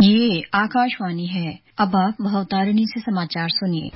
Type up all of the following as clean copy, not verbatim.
ये आकाशवाणी है। अब आप भवतारिणी से समाचार सुनिए।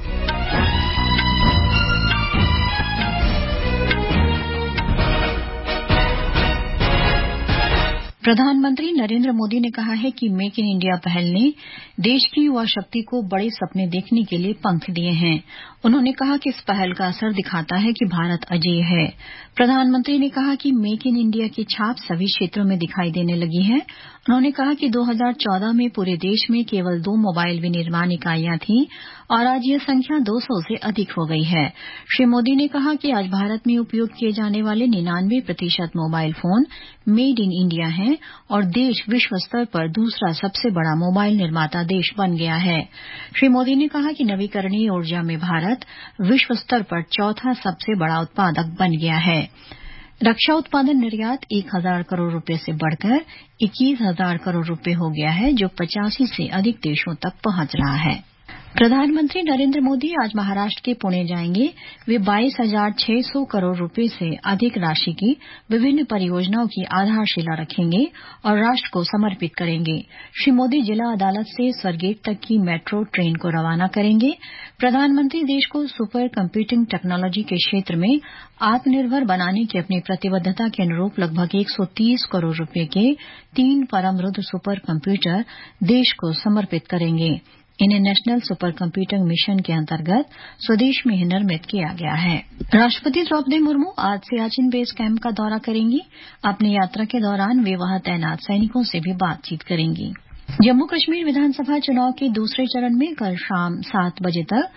प्रधानमंत्री नरेंद्र मोदी ने कहा है कि मेक इन इंडिया पहल ने देश की युवा शक्ति को बड़े सपने देखने के लिए पंख दिए हैं। उन्होंने कहा कि इस पहल का असर दिखाता है कि भारत अजेय है। प्रधानमंत्री ने कहा कि मेक इन इंडिया की छाप सभी क्षेत्रों में दिखाई देने लगी है। उन्होंने कहा कि 2014 में पूरे देश में केवल 2 मोबाइल विनिर्माण इकाइयां थीं और आज यह संख्या 200 से अधिक हो गई है। श्री मोदी ने कहा कि आज भारत में उपयोग किए जाने वाले 99% mobile phone made in India हैं और देश विश्व स्तर पर दूसरा सबसे बड़ा मोबाइल निर्माता देश बन गया है। श्री मोदी ने कहा कि नवीकरणीय ऊर्जा में भारत विश्व स्तर पर चौथा सबसे बड़ा उत्पादक बन गया है। रक्षा उत्पादन निर्यात 1,000 करोड़ रुपए से बढ़कर 21,000 करोड़ रुपए हो गया है, जो 85 से अधिक देशों तक पहुंच रहा है। प्रधानमंत्री नरेंद्र मोदी आज महाराष्ट्र के पुणे जाएंगे। वे 22,600 करोड़ रुपए से अधिक राशि की विभिन्न परियोजनाओं की आधारशिला रखेंगे और राष्ट्र को समर्पित करेंगे। श्री मोदी जिला अदालत से स्वरगेट तक की मेट्रो ट्रेन को रवाना करेंगे। प्रधानमंत्री देश को सुपर कंप्यूटिंग टेक्नोलॉजी के क्षेत्र में आत्मनिर्भर बनाने की अपनी प्रतिबद्धता के अनुरूप लगभग 130 करोड़ रुपए के 3 परम रुद्र सुपर कंप्यूटर देश को समर्पित करेंगे। इन्हें नेशनल सुपर कंप्यूटिंग मिशन के अंतर्गत स्वदेश में ही निर्मित किया गया है। राष्ट्रपति द्रौपदी मुर्मू आज सियाचिन बेस कैंप का दौरा करेंगी। अपनी यात्रा के दौरान वे वहां तैनात सैनिकों से भी बातचीत करेंगी। जम्मू कश्मीर विधानसभा चुनाव के दूसरे चरण में कल शाम 7 बजे तक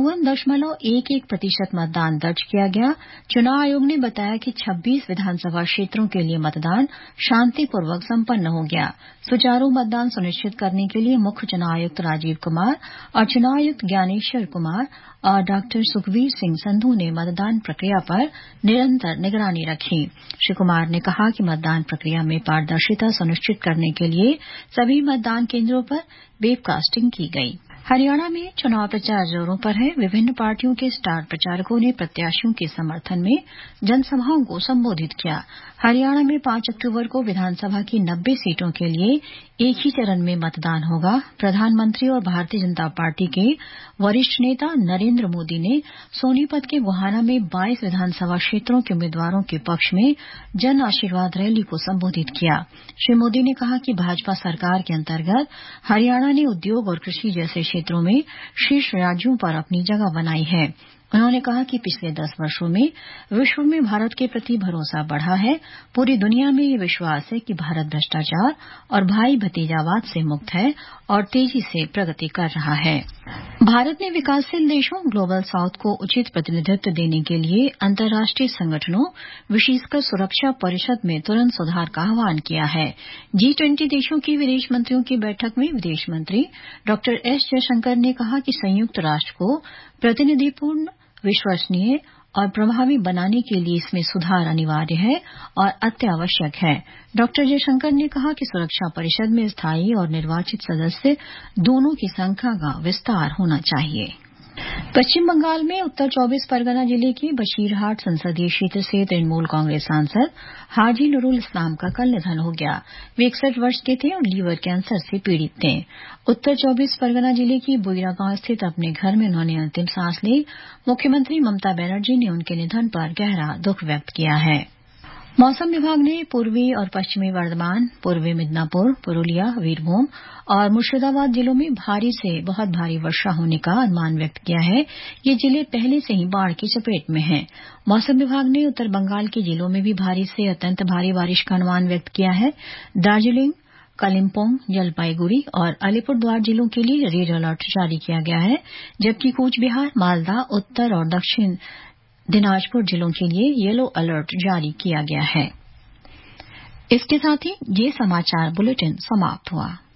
54.11% मतदान दर्ज किया गया। चुनाव आयोग ने बताया कि 26 विधानसभा क्षेत्रों के लिए मतदान शांतिपूर्वक संपन्न हो गया। सुचारू मतदान सुनिश्चित करने के लिए मुख्य चुनाव आयुक्त राजीव कुमार और चुनाव आयुक्त ज्ञानेश्वर कुमार और डॉ सुखबीर सिंह संधू ने मतदान प्रक्रिया पर निरंतर निगरानी रखी। श्री कुमार ने कहा कि मतदान प्रक्रिया में पारदर्शिता सुनिश्चित करने के लिए सभी मतदान केंद्रों पर वेबकास्टिंग की गई। हरियाणा में चुनाव प्रचार जोरों पर है। विभिन्न पार्टियों के स्टार प्रचारकों ने प्रत्याशियों के समर्थन में जनसभाओं को संबोधित किया। हरियाणा में 5 अक्टूबर को विधानसभा की 90 सीटों के लिए एक ही चरण में मतदान होगा। प्रधानमंत्री और भारतीय जनता पार्टी के वरिष्ठ नेता नरेंद्र मोदी ने सोनीपत के गोहाना में 22 विधानसभा क्षेत्रों के उम्मीदवारों के पक्ष में जन आशीर्वाद रैली को संबोधित किया। श्री मोदी ने कहा कि भाजपा सरकार के अंतर्गत हरियाणा ने उद्योग और कृषि जैसे क्षेत्रों में शीर्ष राज्यों पर अपनी जगह बनाई है। उन्होंने कहा कि पिछले 10 वर्षों में विश्व में भारत के प्रति भरोसा बढ़ा है। पूरी दुनिया में ये विश्वास है कि भारत भ्रष्टाचार और भाई भतीजावाद से मुक्त है और तेजी से प्रगति कर रहा है। भारत ने विकासशील देशों ग्लोबल साउथ को उचित प्रतिनिधित्व देने के लिए अंतर्राष्ट्रीय संगठनों, विशेषकर सुरक्षा परिषद में तुरंत सुधार का आह्वान किया है। G20 देशों के विदेश मंत्रियों की बैठक में विदेश मंत्री डॉ एस जयशंकर ने कहा कि संयुक्त राष्ट्र को प्रतिनिधिपूर्ण, विश्वसनीय और प्रभावी बनाने के लिए इसमें सुधार अनिवार्य है और अत्यावश्यक है। डॉ जयशंकर ने कहा कि सुरक्षा परिषद में स्थायी और निर्वाचित सदस्य दोनों की संख्या का विस्तार होना चाहिए। पश्चिम बंगाल में उत्तर 24 परगना जिले के बशीरहाट संसदीय क्षेत्र से तृणमूल कांग्रेस सांसद हाजी नूरुल इस्लाम का कल निधन हो गया। वे 61 वर्ष के थे और लीवर कैंसर से पीड़ित थे। उत्तर 24 परगना जिले की बुइरा गांव स्थित अपने घर में उन्होंने अंतिम सांस ली। मुख्यमंत्री ममता बनर्जी ने उनके निधन पर गहरा दुख व्यक्त किया है। मौसम विभाग ने पूर्वी और पश्चिमी वर्धमान, पूर्वी मिदनापुर, पुरुलिया, वीरभूम और मुर्शिदाबाद जिलों में भारी से बहुत भारी वर्षा होने का अनुमान व्यक्त किया है। ये जिले पहले से ही बाढ़ की चपेट में हैं। मौसम विभाग ने उत्तर बंगाल के जिलों में भी भारी से अत्यंत भारी बारिश का अनुमान व्यक्त किया है। दार्जिलिंग, कालिम्पोंग, जलपाईगुड़ी और अलीपुरद्वार जिलों के लिए रेड अलर्ट जारी किया गया है, जबकि कूच बिहार, मालदा, उत्तर और दक्षिण दिनाजपुर जिलों के लिए येलो अलर्ट जारी किया गया है। इसके साथ ही ये समाचार बुलेटिन समाप्त हुआ।